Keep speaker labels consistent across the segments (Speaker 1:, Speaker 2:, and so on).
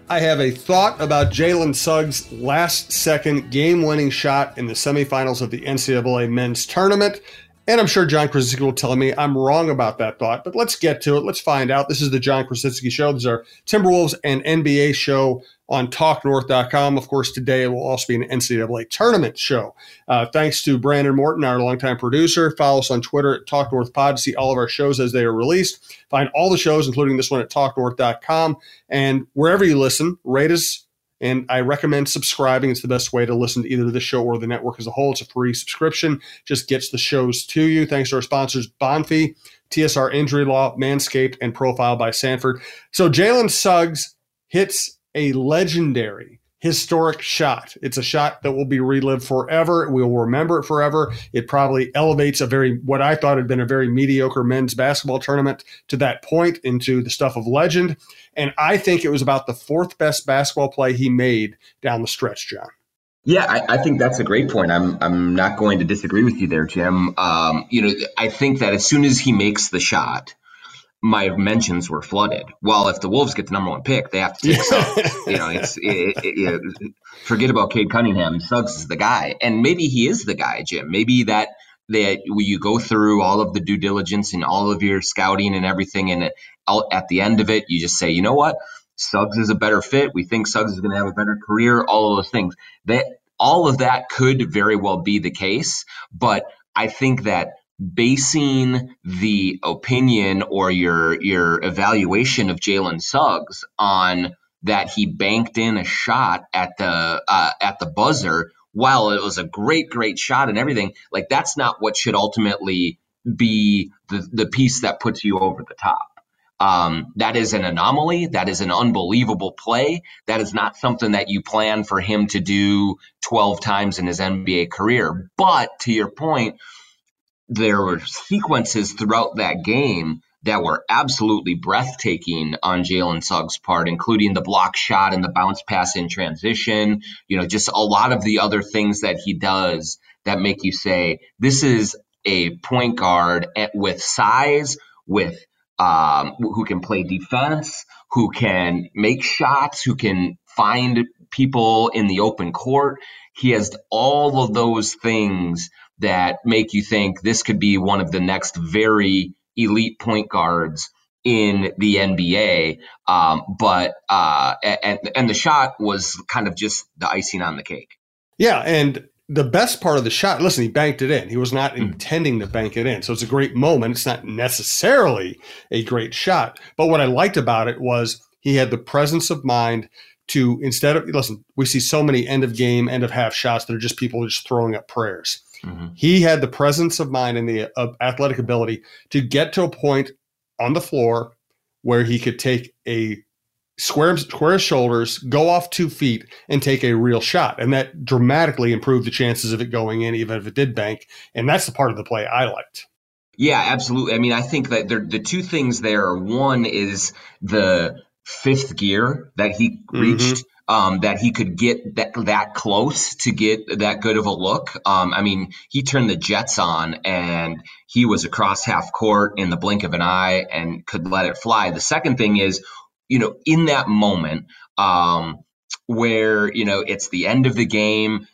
Speaker 1: I have a thought about Jalen Suggs' last-second game-winning shot in the semifinals of the NCAA men's tournament. And I'm sure John Krasinski will tell me I'm wrong about that thought, but let's get to it. Let's find out. This is the John Krasinski Show. This is our Timberwolves and NBA show on TalkNorth.com. Of course, today it will also be an NCAA tournament show. Thanks to Brandon Morton, our longtime producer. Follow us on Twitter at TalkNorthPod to see all of our shows as they are released. Find all the shows, including this one, at TalkNorth.com. And wherever you listen, rate us. And I recommend subscribing. It's the best way to listen to either the show or the network as a whole. It's a free subscription. Just gets the shows to you. Thanks to our sponsors, Bonfi, TSR Injury Law, Manscaped, and Profile by Sanford. So Jalen Suggs hits a legendary, historic shot. It's a shot that will be relived forever. We will remember it forever. It probably elevates what I thought had been a very mediocre men's basketball tournament to that point into the stuff of legend. And I think it was about the fourth best basketball play he made down the stretch, John.
Speaker 2: Yeah, I think that's a great point. I'm not going to disagree with you there, Jim. I think that as soon as he makes the shot, my mentions were flooded. Well, if the Wolves get the number one pick, they have to take Suggs. Forget about Cade Cunningham. Suggs is the guy, and maybe he is the guy, Jim. Maybe that you go through all of the due diligence and all of your scouting and everything, and at the end of it, you just say, you know what, Suggs is a better fit. We think Suggs is going to have a better career. All of those things. All of that could very well be the case, but I think that basing the opinion or your evaluation of Jalen Suggs on that he banked in a shot at the buzzer, while it was a great shot and everything, like that's not what should ultimately be the piece that puts you over the top. That is an anomaly. That is an unbelievable play. That is not something that you plan for him to do 12 times in his NBA career. But to your point, there were sequences throughout that game that were absolutely breathtaking on Jalen Suggs' part, including the block shot and the bounce pass in transition, just a lot of the other things that he does that make you say, this is a point guard with size, with who can play defense, who can make shots, who can find people in the open court. He has all of those things that make you think this could be one of the next very elite point guards in the NBA. And the shot was kind of just the icing on the cake.
Speaker 1: Yeah, and the best part of the shot, listen, he banked it in. He was not intending to bank it in. So it's a great moment. It's not necessarily a great shot. But what I liked about it was he had the presence of mind to, instead of, listen, we see so many end of game, end of half shots that are just people just throwing up prayers. Mm-hmm. He had the presence of mind and the athletic ability to get to a point on the floor where he could take a square his shoulders, go off 2 feet, and take a real shot. And that dramatically improved the chances of it going in, even if it did bank. And that's the part of the play I liked.
Speaker 2: Yeah, absolutely. I mean, I think that the two things there are, one is the fifth gear that he reached, that he could get that close to get that good of a look. I mean, he turned the Jets on and he was across half court in the blink of an eye and could let it fly. The second thing is, in that moment where, it's the end of the game,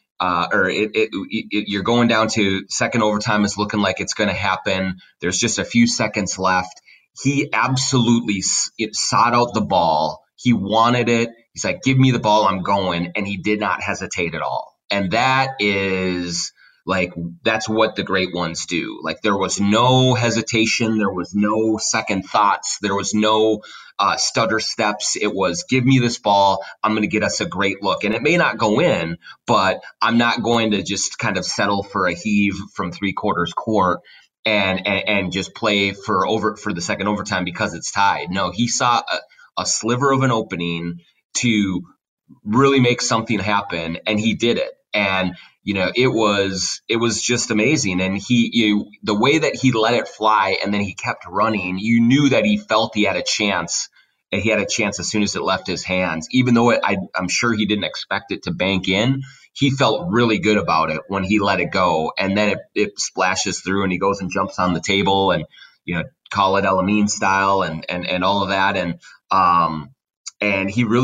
Speaker 2: you're going down to second overtime, is looking like it's going to happen. There's just a few seconds left. He absolutely sought out the ball. He wanted it. He's like, give me the ball, I'm going. And he did not hesitate at all. And that is that's what the great ones do. Like, there was no hesitation. There was no second thoughts. There was no stutter steps. It was, give me this ball. I'm going to get us a great look. And it may not go in, but I'm not going to just kind of settle for a heave from 3/4 court and just play for the second overtime because it's tied. No, he saw a sliver of an opening to really make something happen, and he did it. And it was just amazing. And the way that he let it fly and then he kept running, you knew that he felt he had a chance. And he had a chance as soon as it left his hands, even though I'm sure he didn't expect it to bank in. He felt really good about it when he let it go. And then it splashes through and he goes and jumps on the table and, call it El Amin style and all of that. And he really just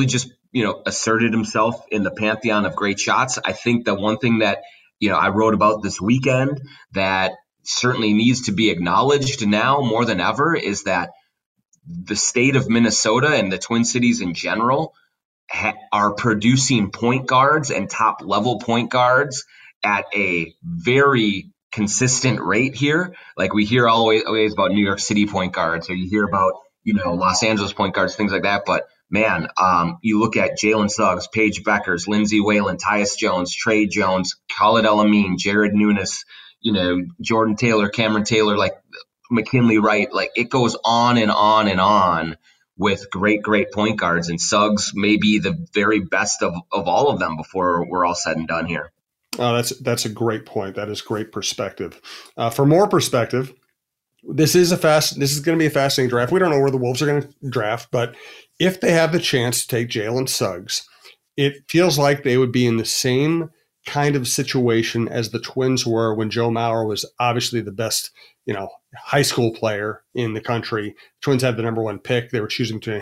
Speaker 2: asserted himself in the pantheon of great shots. I think the one thing that, I wrote about this weekend that certainly needs to be acknowledged now more than ever is that the state of Minnesota and the Twin Cities in general are producing point guards and top level point guards at a very consistent rate here. Like we hear always about New York City point guards, or you hear about, Los Angeles point guards, things like that. But man, you look at Jalen Suggs, Paige Beckers, Lindsay Whalen, Tyus Jones, Trey Jones, Khalid El-Amin, Jared Nunes, Jordan Taylor, Cameron Taylor, like McKinley Wright, like it goes on and on and on with great point guards, and Suggs may be the very best of all of them before we're all said and done here.
Speaker 1: Oh, that's a great point. That is great perspective. For more perspective, this is going to be a fascinating draft. We don't know where the Wolves are going to draft, but if they have the chance to take Jalen Suggs, it feels like they would be in the same kind of situation as the Twins were when Joe Mauer was obviously the best, high school player in the country. Twins had the number one pick. They were choosing between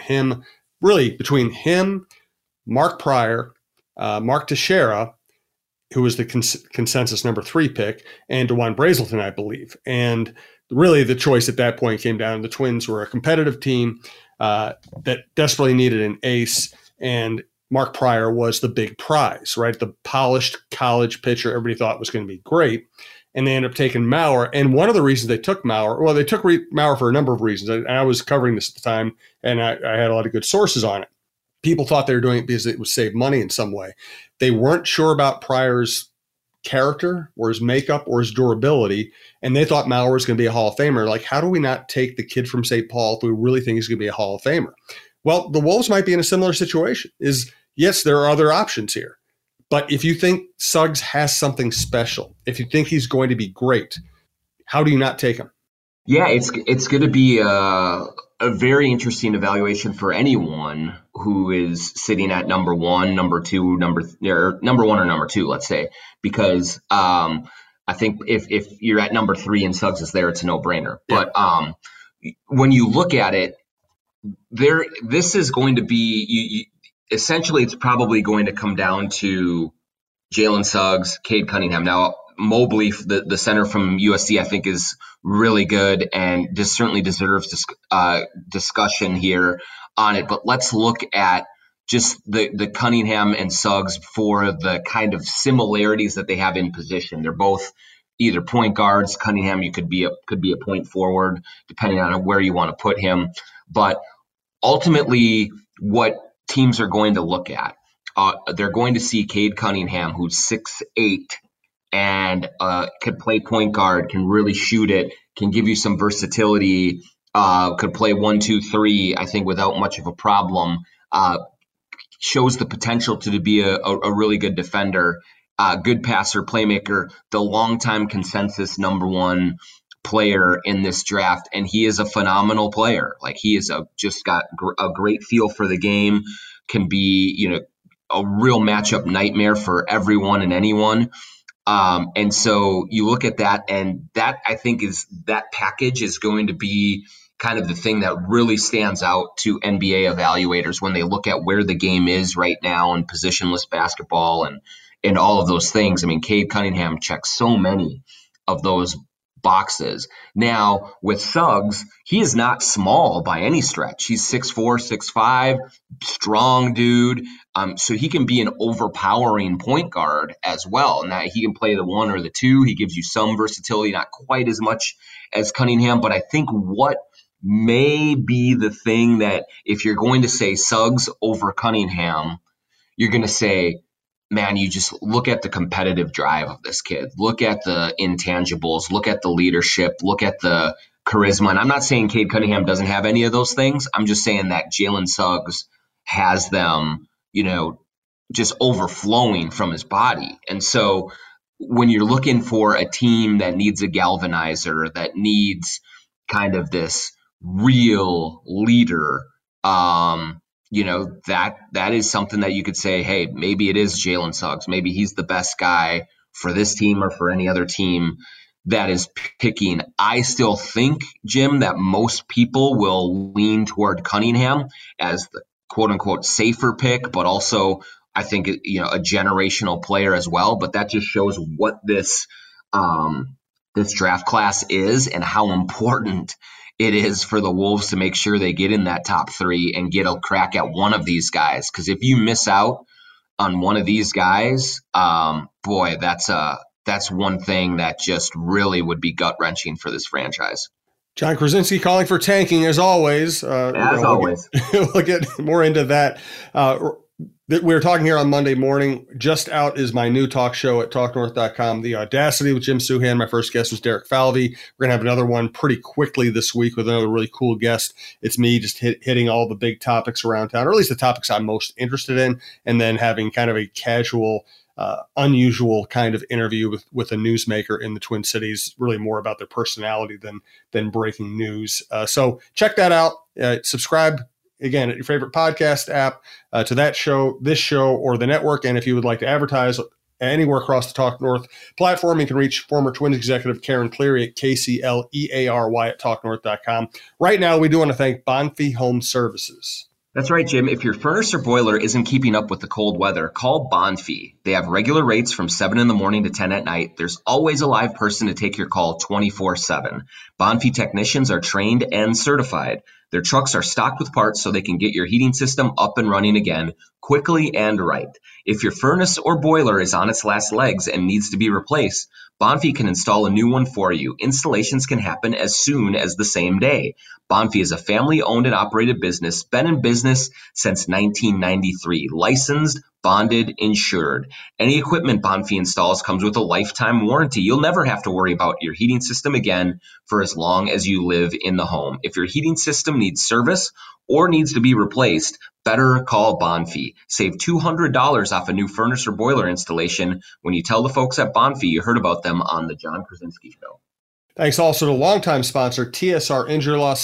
Speaker 1: him, Mark Pryor, Mark Teixeira, who was the consensus number 3 pick, and DeJuan Brazelton, I believe. And really the choice at that point came down. The Twins were a competitive team that desperately needed an ace, and Mark Pryor was the big prize, right? The polished college pitcher everybody thought was going to be great. And they ended up taking Mauer. And one of the reasons they took Mauer, well, they took Mauer for a number of reasons. I was covering this at the time, and I had a lot of good sources on it. People thought they were doing it because it would save money in some way. They weren't sure about Pryor's character or his makeup or his durability, and they thought Mauer was going to be a Hall of Famer. Like, how do we not take the kid from St. Paul if we really think he's going to be a Hall of Famer? Well, the Wolves might be in a similar situation. Yes, there are other options here. But if you think Suggs has something special, if you think he's going to be great, how do you not take him?
Speaker 2: Yeah, it's going to be a very interesting evaluation for anyone who is sitting at number one, number two, number one or number two, let's say, because I think if you're at number 3 and Suggs is there, it's a no-brainer. Yeah. But when you look at it, this is going to be essentially it's probably going to come down to Jalen Suggs, Cade Cunningham. Now, Mobley, the center from USC, I think is really good and certainly deserves discussion here on it. But let's look at just the Cunningham and Suggs for the kind of similarities that they have in position. They're both either point guards. Cunningham, you could be a point forward, depending on where you want to put him. But ultimately, what teams are going to look at, they're going to see Cade Cunningham, who's 6'8", and could play point guard, can really shoot it, can give you some versatility, could play 1, 2, 3, I think, without much of a problem. Shows the potential to be a really good defender, good passer, playmaker, the longtime consensus number 1 player in this draft, and he is a phenomenal player. Like, he is just got a great feel for the game, can be a real matchup nightmare for everyone and anyone. And so you look at that, and that, I think, that package is going to be kind of the thing that really stands out to NBA evaluators when they look at where the game is right now in positionless basketball and all of those things. I mean, Cade Cunningham checks so many of those boxes. Now, with Suggs, he is not small by any stretch. He's 6'4", 6'5", strong dude. So he can be an overpowering point guard as well. Now, he can play the 1 or the 2. He gives you some versatility, not quite as much as Cunningham. But I think what may be the thing that if you're going to say Suggs over Cunningham, you're going to say, man, you just look at the competitive drive of this kid. Look at the intangibles. Look at the leadership. Look at the charisma. And I'm not saying Cade Cunningham doesn't have any of those things. I'm just saying that Jalen Suggs has them, just overflowing from his body. And so when you're looking for a team that needs a galvanizer, that needs kind of this real leader, that is something that you could say, hey, maybe it is Jalen Suggs. Maybe he's the best guy for this team or for any other team that is picking. I still think, Jim, that most people will lean toward Cunningham as quote unquote safer pick, but also I think a generational player as well. But that just shows what this draft class is and how important it is for the Wolves to make sure they get in that top 3 and get a crack at one of these guys. Because if you miss out on one of these guys, boy, that's one thing that just really would be gut wrenching for this franchise.
Speaker 1: John Krasinski calling for tanking as always.
Speaker 2: Always.
Speaker 1: We'll get more into that. We were talking here on Monday morning. Just out is my new talk show at talknorth.com, The Audacity with Jim Souhan. My first guest was Derek Falvey. We're going to have another one pretty quickly this week with another really cool guest. It's me just hitting all the big topics around town, or at least the topics I'm most interested in, and then having kind of a casual, unusual kind of interview with a newsmaker in the Twin Cities, really more about their personality than breaking news. So check that out. Subscribe again at your favorite podcast app to that show, this show, or the network. And if you would like to advertise anywhere across the Talk North platform, you can reach former Twins executive Karen Cleary at KCLEARY at talknorth.com. Right now, we do want to thank Bonfy Home Services.
Speaker 2: That's right, Jim. If your furnace or boiler isn't keeping up with the cold weather, call Bonfy. They have regular rates from 7 in the morning to 10 at night. There's always a live person to take your call 24/7. Bonfy technicians are trained and certified. Their trucks are stocked with parts so they can get your heating system up and running again quickly and right. If your furnace or boiler is on its last legs and needs to be replaced, Bonfy can install a new one for you. Installations can happen as soon as the same day. Bonfy is a family-owned and operated business, been in business since 1993, licensed, bonded, insured. Any equipment Bonfy installs comes with a lifetime warranty. You'll never have to worry about your heating system again for as long as you live in the home. If your heating system needs service or needs to be replaced, better call Bonfy. Save $200 off a new furnace or boiler installation when you tell the folks at Bonfy you heard about them on the John Krasinski Show.
Speaker 1: Thanks also to longtime sponsor, TSR Injury Law,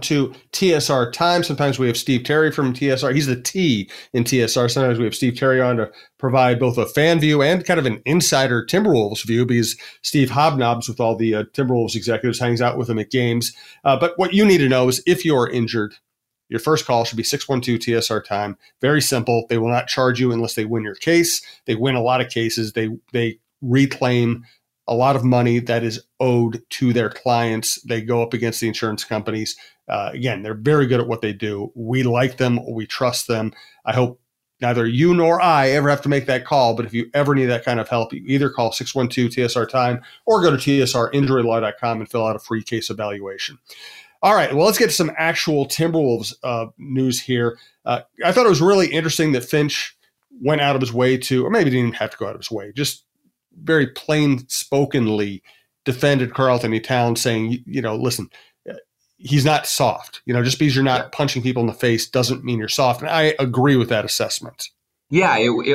Speaker 1: 612-TSR-TIME. Sometimes we have Steve Terry from TSR. He's the T in TSR. Sometimes we have Steve Terry on to provide both a fan view and kind of an insider Timberwolves view, because Steve hobnobs with all the Timberwolves executives, hangs out with them at games. But what you need to know is if you're injured, your first call should be 612-TSR-TIME. Very simple. They will not charge you unless they win your case. They win a lot of cases. They reclaim a lot of money that is owed to their clients. They go up against the insurance companies. Again, they're very good at what they do. We like them. We trust them. I hope neither you nor I ever have to make that call, but if you ever need that kind of help, you either call 612-TSR-TIME or go to tsrinjurylaw.com and fill out a free case evaluation. All right, well, let's get to some actual Timberwolves news here. I thought it was really interesting that Finch went out of his way to, or maybe didn't even have to go out of his way, just very plain-spokenly defended Karl-Anthony Towns, saying, listen, he's not soft. Just because you're not punching people in the face doesn't mean you're soft. And I agree with that assessment.
Speaker 2: Yeah,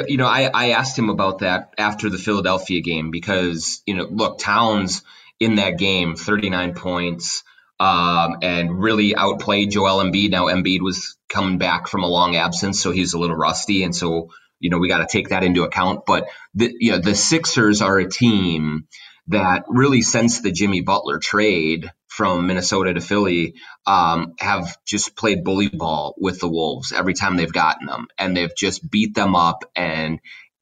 Speaker 2: I asked him about that after the Philadelphia game because, look, Towns in that game, 39 points, and really outplayed Joel Embiid. Now, Embiid was coming back from a long absence, so he's a little rusty. And so, we got to take that into account. But the Sixers are a team that really, since the Jimmy Butler trade from Minnesota to Philly, have just played bully ball with the Wolves every time they've gotten them, and they've just beat them up and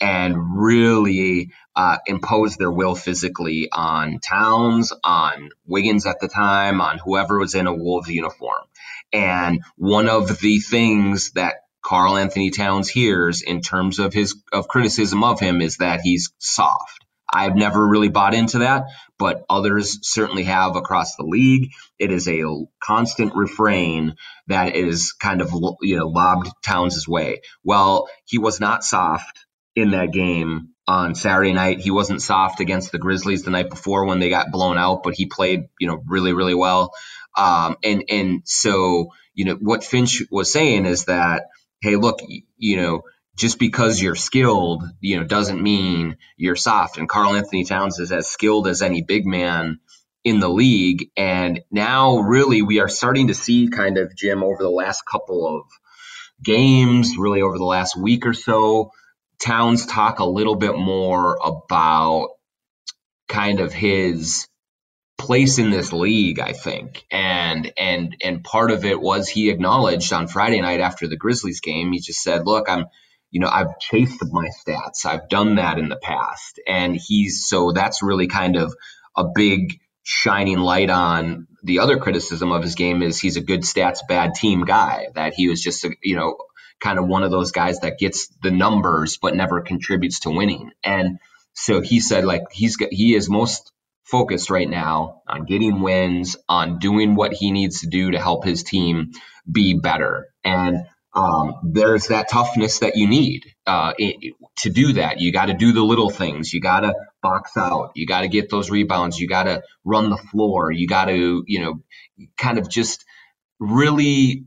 Speaker 2: really imposed their will physically on Towns, on Wiggins at the time, on whoever was in a Wolves uniform. And one of the things that Karl-Anthony Towns hears in terms of criticism of him is that he's soft. I've never really bought into that, but others certainly have across the league. It is a constant refrain that is kind of, lobbed Towns' way. Well, he was not soft in that game on Saturday night. He wasn't soft against the Grizzlies the night before when they got blown out, but he played, really, really well. And so, what Finch was saying is that, hey, look, just because you're skilled, doesn't mean you're soft. And Karl-Anthony Towns is as skilled as any big man in the league. And now really we are starting to see kind of, Jim, over the last couple of games, really over the last week or so, Towns talk a little bit more about kind of his place in this league, I think. And part of it was he acknowledged on Friday night after the Grizzlies game, he just said, look, I've chased my stats. I've done that in the past. And so that's really kind of a big shining light on the other criticism of his game is he's a good stats, bad team guy, that he was just, kind of one of those guys that gets the numbers but never contributes to winning. And so he said, like, he is most focused right now on getting wins, on doing what he needs to do to help his team be better. And there's that toughness that you need to do that. You got to do the little things. You got to box out. You got to get those rebounds. You got to run the floor. You got to, kind of just really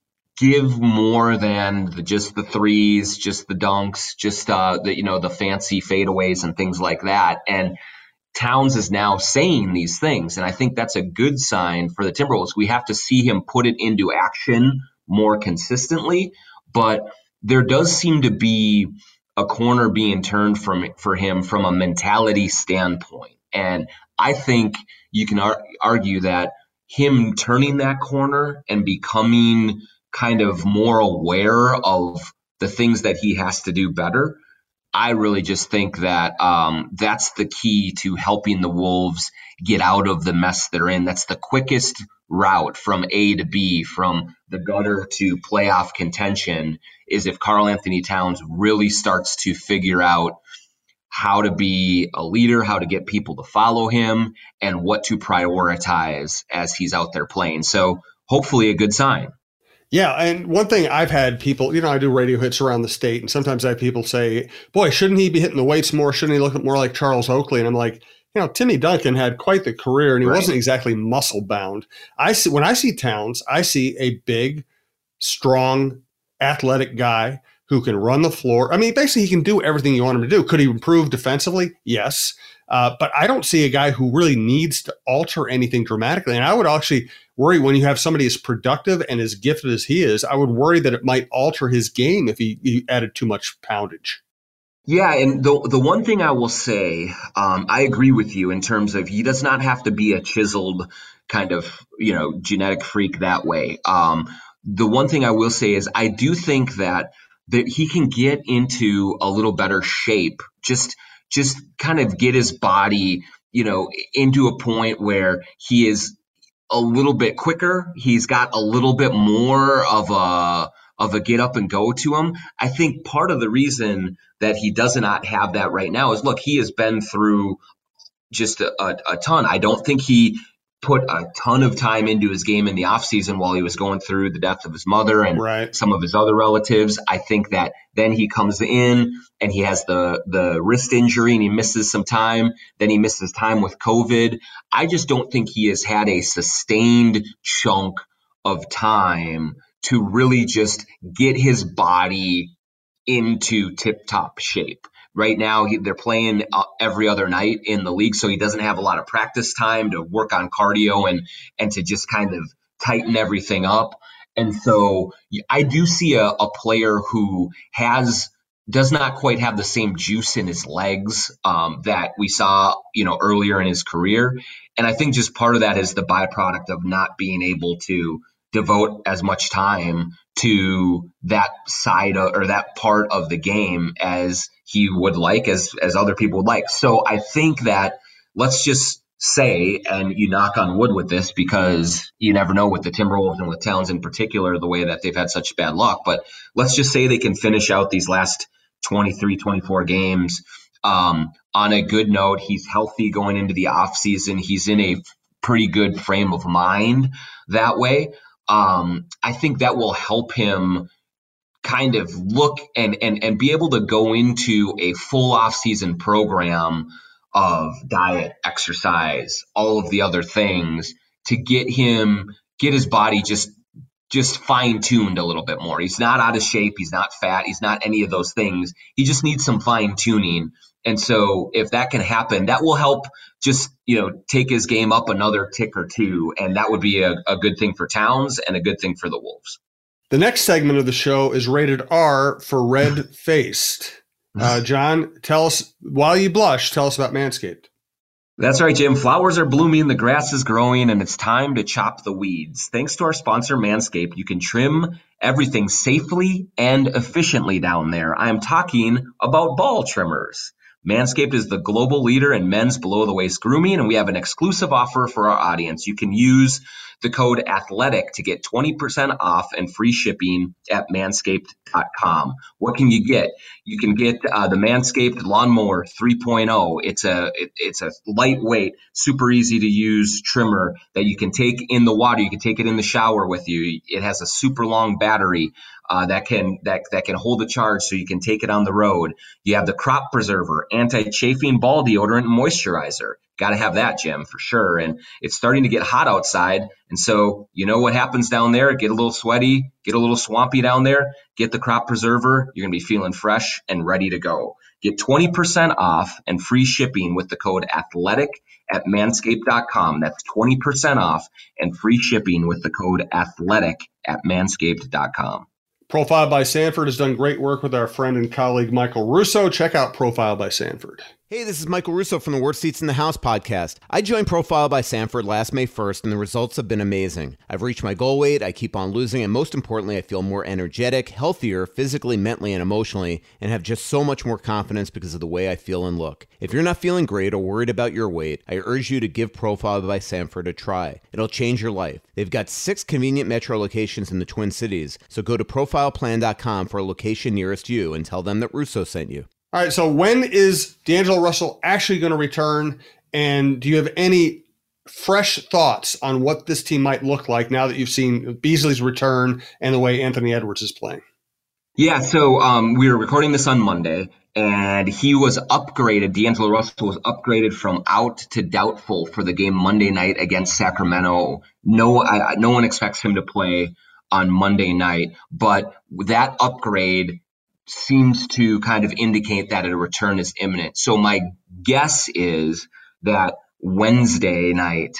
Speaker 2: give more than just the threes, just the dunks, just the fancy fadeaways and things like that. And Towns is now saying these things, and I think that's a good sign for the Timberwolves. We have to see him put it into action more consistently, but there does seem to be a corner being turned for him from a mentality standpoint. And I think you can argue that him turning that corner and becoming kind of more aware of the things that he has to do better, I really just think that that's the key to helping the Wolves get out of the mess they're in. That's the quickest route from A to B, from the gutter to playoff contention, is if Karl Anthony Towns really starts to figure out how to be a leader, how to get people to follow him, and what to prioritize as he's out there playing. So hopefully a good sign.
Speaker 1: Yeah, and one thing I've had people, I do radio hits around the state, and sometimes I have people say, boy, shouldn't he be hitting the weights more? Shouldn't he look more like Charles Oakley? And I'm like, Timmy Duncan had quite the career, and he wasn't exactly muscle-bound. When I see Towns, I see a big, strong, athletic guy who can run the floor. I mean, basically, he can do everything you want him to do. Could he improve defensively? Yes. But I don't see a guy who really needs to alter anything dramatically. And I would actually worry when you have somebody as productive and as gifted as he is, I would worry that it might alter his game if he added too much poundage.
Speaker 2: Yeah, and the one thing I will say, I agree with you in terms of he does not have to be a chiseled kind of, genetic freak that way. The one thing I will say is I do think that he can get into a little better shape, just kind of get his body, into a point where he is a little bit quicker. He's got a little bit more of a get up and go to him. I think part of the reason that he does not have that right now is, look, he has been through just a ton. I don't think he put a ton of time into his game in the offseason while he was going through the death of his mother and some of his other relatives. I think that then he comes in and he has the wrist injury and he misses some time. Then he misses time with COVID. I just don't think he has had a sustained chunk of time to really just get his body into tip-top shape. Right now, they're playing every other night in the league, so he doesn't have a lot of practice time to work on cardio and to just kind of tighten everything up. And so I do see a player who does not quite have the same juice in his legs that we saw, earlier in his career. And I think just part of that is the byproduct of not being able to devote as much time to that side or that part of the game as he would like, as other people would like. So I think that let's just say, and you knock on wood with this because you never know with the Timberwolves and with Towns in particular, the way that they've had such bad luck, but let's just say they can finish out these last 23, 24 games on a good note. He's healthy going into the offseason. He's in a pretty good frame of mind that way. I think that will help him kind of look and be able to go into a full off-season program of diet, exercise, all of the other things to get his body just fine-tuned a little bit more. He's not out of shape. He's not fat. He's not any of those things. He just needs some fine-tuning. And so if that can happen, that will help just, take his game up another tick or two. And that would be a good thing for Towns and a good thing for the Wolves.
Speaker 1: The next segment of the show is rated R for red-faced. John, tell us, while you blush, tell us about Manscaped.
Speaker 2: That's right, Jim. Flowers are blooming, the grass is growing, and it's time to chop the weeds. Thanks to our sponsor, Manscaped, you can trim everything safely and efficiently down there. I am talking about ball trimmers. Manscaped is the global leader in men's below the waist grooming, and we have an exclusive offer for our audience. You can use the code ATHLETIC to get 20% off and free shipping at manscaped.com. What can you get? You can get the Manscaped Lawnmower 3.0. It's a lightweight, super easy to use trimmer that you can take in the water. You can take it in the shower with you. It has a super long battery that can hold a charge, so you can take it on the road. You have the Crop Preserver, anti-chafing ball deodorant and moisturizer. Got to have that, Jim, for sure. And it's starting to get hot outside. And so you know what happens down there? Get a little sweaty, get a little swampy down there. Get the Crop Preserver. You're going to be feeling fresh and ready to go. Get 20% off and free shipping with the code ATHLETIC at manscaped.com. That's 20% off and free shipping with the code ATHLETIC at manscaped.com.
Speaker 1: Profile by Sanford has done great work with our friend and colleague Michael Russo. Check out Profile by Sanford.
Speaker 3: Hey, this is Michael Russo from the Worst Seats in the House podcast. I joined Profile by Sanford last May 1st, and the results have been amazing. I've reached my goal weight, I keep on losing, and most importantly, I feel more energetic, healthier, physically, mentally, and emotionally, and have just so much more confidence because of the way I feel and look. If you're not feeling great or worried about your weight, I urge you to give Profile by Sanford a try. It'll change your life. They've got 6 convenient metro locations in the Twin Cities, so go to profileplan.com for a location nearest you and tell them that Russo sent you.
Speaker 1: All right, so when is D'Angelo Russell actually going to return? And do you have any fresh thoughts on what this team might look like now that you've seen Beasley's return and the way Anthony Edwards is playing?
Speaker 2: Yeah, so we were recording this on Monday, and he was upgraded. D'Angelo Russell was upgraded from out to doubtful for the game Monday night against Sacramento. No one expects him to play on Monday night, but that upgrade seems to kind of indicate that a return is imminent. So my guess is that Wednesday night,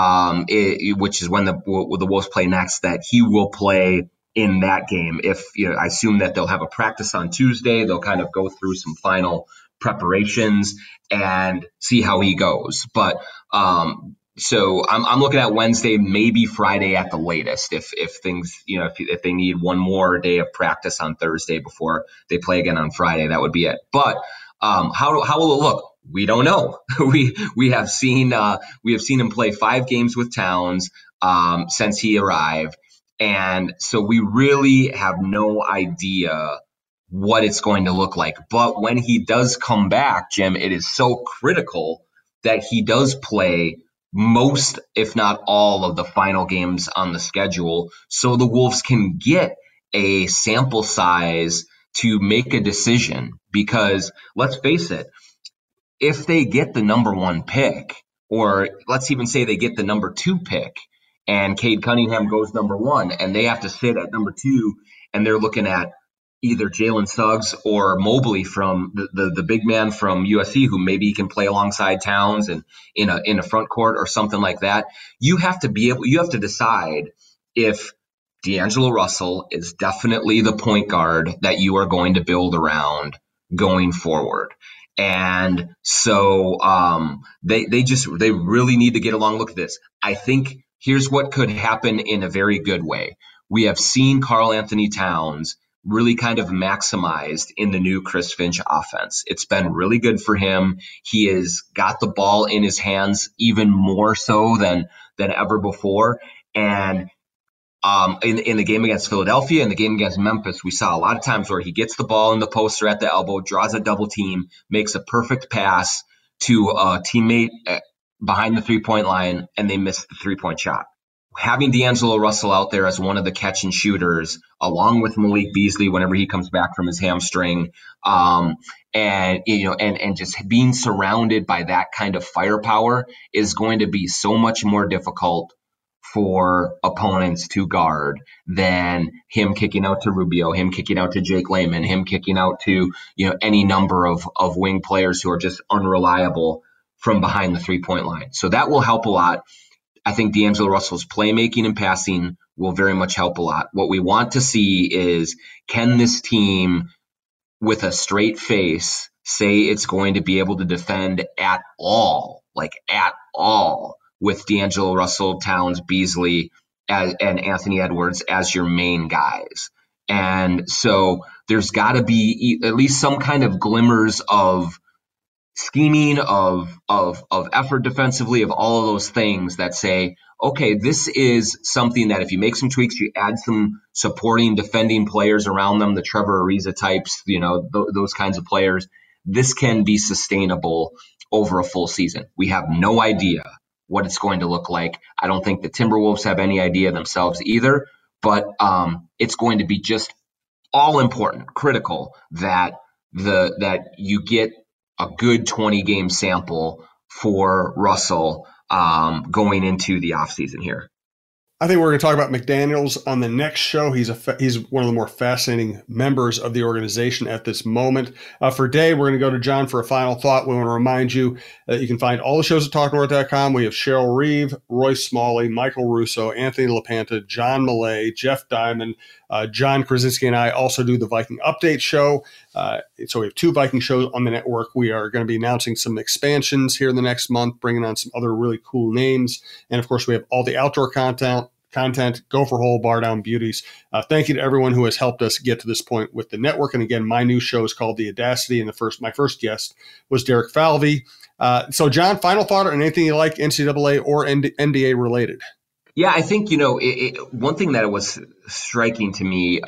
Speaker 2: which is when the Wolves play next, that he will play in that game. I assume that they'll have a practice on Tuesday. They'll kind of go through some final preparations and see how he goes. But so I'm looking at Wednesday, maybe Friday at the latest. If things, if they need one more day of practice on Thursday before they play again on Friday, that would be it. But how will it look? We don't know. we have seen him play 5 games with Towns since he arrived, and so we really have no idea what it's going to look like. But when he does come back, Jim, it is so critical that he does play most, if not all, of the final games on the schedule, so the Wolves can get a sample size to make a decision. Because let's face it, if they get the number 1 pick, or let's even say they get the number 2 pick, and Cade Cunningham goes number 1, and they have to sit at number 2, and they're looking at either Jalen Suggs or Mobley from the big man from USC, who maybe can play alongside Towns and in a front court or something like that. You have to decide if D'Angelo Russell is definitely the point guard that you are going to build around going forward. And so they really need to get a long look at this. I think here's what could happen in a very good way. We have seen Karl Anthony Towns really kind of maximized in the new Chris Finch offense. It's been really good for him. He has got the ball in his hands even more so than ever before. And in the game against Philadelphia and the game against Memphis, we saw a lot of times where he gets the ball in the post or at the elbow, draws a double team, makes a perfect pass to a teammate behind the 3-point line, and they miss the 3-point shot. Having D'Angelo Russell out there as one of the catch and shooters, along with Malik Beasley whenever he comes back from his hamstring, and just being surrounded by that kind of firepower is going to be so much more difficult for opponents to guard than him kicking out to Rubio, him kicking out to Jake Layman, him kicking out to any number of wing players who are just unreliable from behind the 3-point line. So that will help a lot. I think D'Angelo Russell's playmaking and passing will very much help a lot. What we want to see is, can this team, with a straight face, say it's going to be able to defend at all, with D'Angelo Russell, Towns, Beasley, and Anthony Edwards as your main guys. And so there's got to be at least some kind of glimmers of scheming, of effort defensively, of all of those things that say, okay, this is something that if you make some tweaks, you add some supporting defending players around them, the Trevor Ariza types, those kinds of players, this can be sustainable over a full season. We have no idea what it's going to look like. I don't think the Timberwolves have any idea themselves either, but it's going to be just all important, critical that you get a good 20-game sample for Russell going into the offseason here.
Speaker 1: I think we're going to talk about McDaniels on the next show. He's one of the more fascinating members of the organization at this moment. For Day, we're going to go to John for a final thought. We want to remind you that you can find all the shows at TalkNorth.com. We have Cheryl Reeve, Royce Smalley, Michael Russo, Anthony LaPanta, John Millay, Jeff Diamond, John Krasinski, and I also do the Viking Update show. So we have 2 Viking shows on the network. We are going to be announcing some expansions here in the next month, bringing on some other really cool names. And, of course, we have all the outdoor content, Gopher Hole, Bar Down Beauties. Thank you to everyone who has helped us get to this point with the network. And, again, my new show is called The Audacity, and my first guest was Derek Falvey. So, John, final thought on anything you like, NCAA or NBA related?
Speaker 2: Yeah, I think, one thing that was striking to me,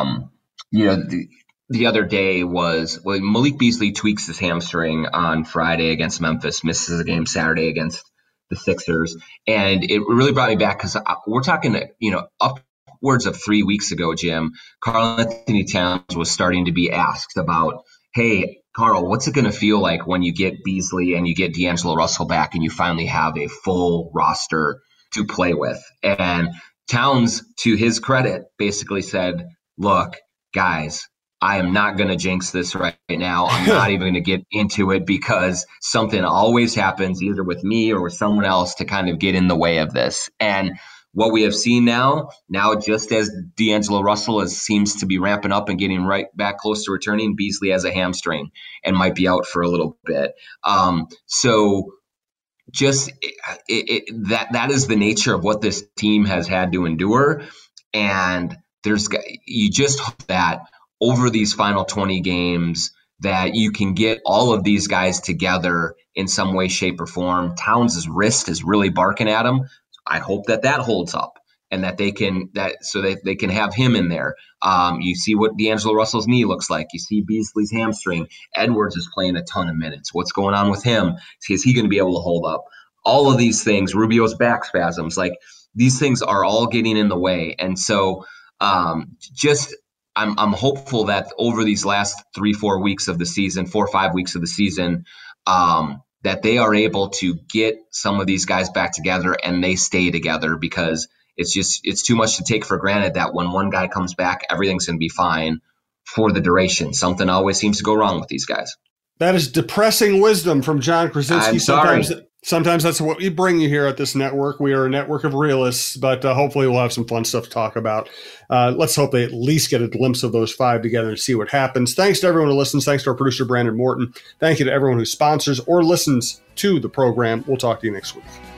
Speaker 2: the other day was Malik Beasley tweaks his hamstring on Friday against Memphis, misses a game Saturday against the Sixers. And it really brought me back because we're talking, upwards of 3 weeks ago, Jim, Karl-Anthony Towns was starting to be asked about, hey, Carl, what's it going to feel like when you get Beasley and you get D'Angelo Russell back and you finally have a full roster to play with? And Towns, to his credit, basically said, look, guys, I am not going to jinx this right now. I'm not even going to get into it because something always happens either with me or with someone else to kind of get in the way of this. And what we have seen now just as D'Angelo Russell seems to be ramping up and getting right back close to returning, Beasley has a hamstring and might be out for a little bit. So just that is the nature of what this team has had to endure. And you just hope that over these final 20 games that you can get all of these guys together in some way, shape, or form. Towns' wrist is really barking at him. I hope that holds up and that they can have him in there. You see what D'Angelo Russell's knee looks like. You see Beasley's hamstring. Edwards is playing a ton of minutes. What's going on with him? Is he going to be able to hold up? All of these things, Rubio's back spasms, these things are all getting in the way. And so I'm hopeful that over these last 3-4 weeks of the season, 4 or 5 weeks of the season, that they are able to get some of these guys back together and they stay together, because it's too much to take for granted that when one guy comes back, everything's going to be fine for the duration. Something always seems to go wrong with these guys.
Speaker 1: That is depressing wisdom from John Krasinski.
Speaker 2: I'm sorry.
Speaker 1: Sometimes that's what we bring you here at this network. We are a network of realists, but hopefully we'll have some fun stuff to talk about. Let's hope they at least get a glimpse of those 5 together and see what happens. Thanks to everyone who listens. Thanks to our producer, Brandon Morton. Thank you to everyone who sponsors or listens to the program. We'll talk to you next week.